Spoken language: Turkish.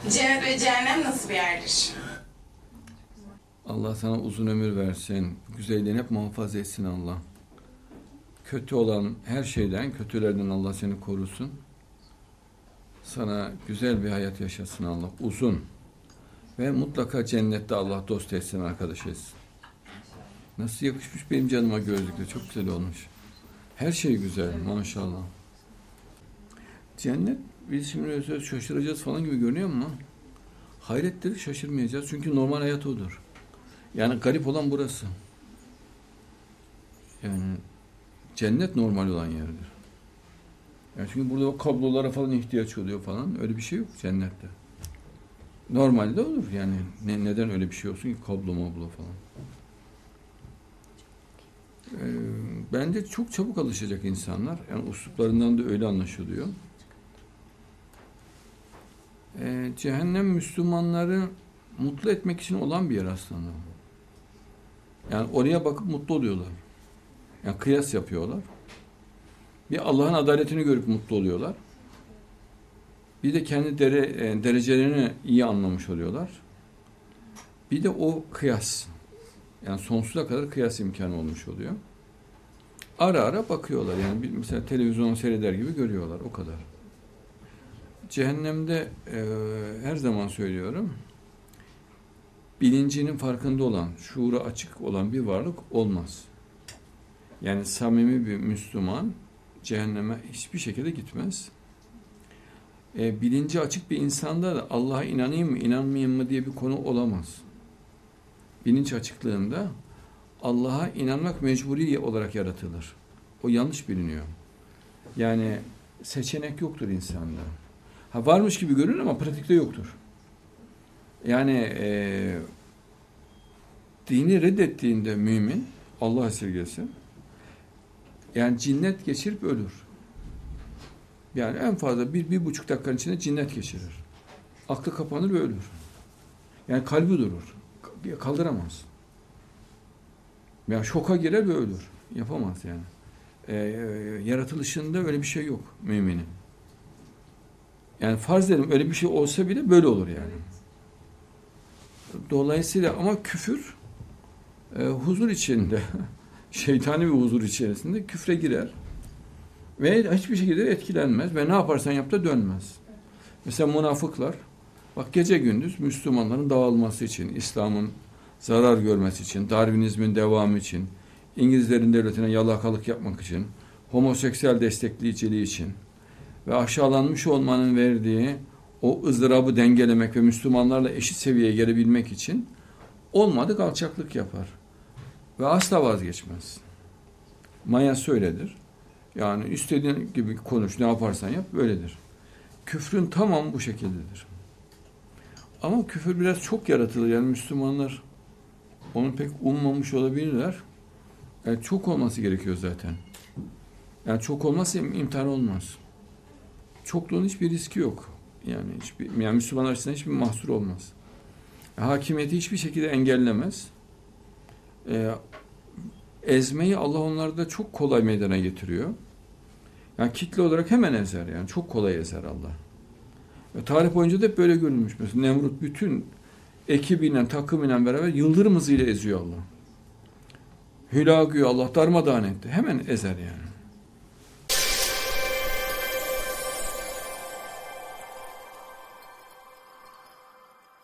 Cennet ve cehennem nasıl bir yerdir? Allah sana uzun ömür versin. Güzelliğini hep muhafaza etsin Allah. Kötü olan her şeyden, kötülerden Allah seni korusun. Sana güzel bir hayat yaşasın Allah. Uzun. Ve mutlaka cennette Allah dost etsin, arkadaş etsin. Nasıl yakışmış benim canıma gözlükle. Çok güzel olmuş. Her şey güzel maşallah. Cennet, biz şimdi şaşıracağız falan gibi görünüyor mu? Hayrettir, şaşırmayacağız. Çünkü normal hayat odur. Yani garip olan burası. Yani cennet normal olan yerdir. Yani çünkü burada o kablolara falan ihtiyaç oluyor falan. Öyle bir şey yok cennette. Normalde olur yani. Neden öyle bir şey olsun ki, kablo mablo falan. Bence çok çabuk alışacak insanlar. Yani usluplarından da öyle anlaşılıyor. Cehennem Müslümanları mutlu etmek için olan bir yer aslında. Yani oraya bakıp mutlu oluyorlar. Yani kıyas yapıyorlar. Bir Allah'ın adaletini görüp mutlu oluyorlar. Bir de kendi derecelerini iyi anlamış oluyorlar. Bir de o kıyas. Yani sonsuza kadar kıyas imkanı olmuş oluyor. Ara ara bakıyorlar. Yani mesela televizyon seyreder gibi görüyorlar. O kadar. Cehennemde her zaman söylüyorum, bilincinin farkında olan, şuura açık olan bir varlık olmaz. Yani samimi bir Müslüman cehenneme hiçbir şekilde gitmez. Bilinci açık bir insanda da Allah'a inanayım mı, inanmayayım mı diye bir konu olamaz. Bilinç açıklığında Allah'a inanmak mecburi olarak yaratılır. O yanlış biliniyor. Yani seçenek yoktur insanda. Varmış gibi görünür ama pratikte yoktur. Yani dini reddettiğinde mümin, Allah esirgesin, yani cinnet geçirip ölür. Yani en fazla bir buçuk dakikanın içinde cinnet geçirir. Aklı kapanır ve ölür. Yani kalbi durur. Kaldıramaz. Yani şoka girer ve ölür. Yapamaz yani. Yaratılışında öyle bir şey yok müminin. Yani farz edelim öyle bir şey olsa bile böyle olur yani. Dolayısıyla ama küfür huzur içinde, şeytani bir huzur içerisinde küfre girer ve hiçbir şekilde etkilenmez ve ne yaparsan yap da dönmez. Mesela münafıklar, bak gece gündüz Müslümanların dağılması için, İslam'ın zarar görmesi için, Darwinizmin devamı için, İngilizlerin devletine yalakalık yapmak için, homoseksüel destekleyiciliği için ve aşağılanmış olmanın verdiği o ızdırabı dengelemek ve Müslümanlarla eşit seviyeye gelebilmek için olmadık alçaklık yapar. Ve asla vazgeçmez. Mayası öyledir. Yani istediğin gibi konuş, ne yaparsan yap, böyledir. Küfrün tamamı bu şekildedir. Ama küfür biraz çok yaratılır. Yani Müslümanlar onu pek ummamış olabilirler. Yani çok olması gerekiyor zaten. Yani çok olmazsa imtihan olmaz. Çokluğun hiçbir riski yok. Yani Müslümanlar açısından hiçbir mahsur olmaz. Hakimiyeti hiçbir şekilde engellemez. Ezmeyi Allah onlarda çok kolay meydana getiriyor. Yani kitle olarak hemen ezer yani. Çok kolay ezer Allah. Tarih boyunca da hep böyle görülmüş. Mesela Nemrut bütün ekibiyle, takımıyla beraber yıldırım hızıyla eziyor Allah. Hülagü'yü Allah darmadağın etti. Hemen ezer yani.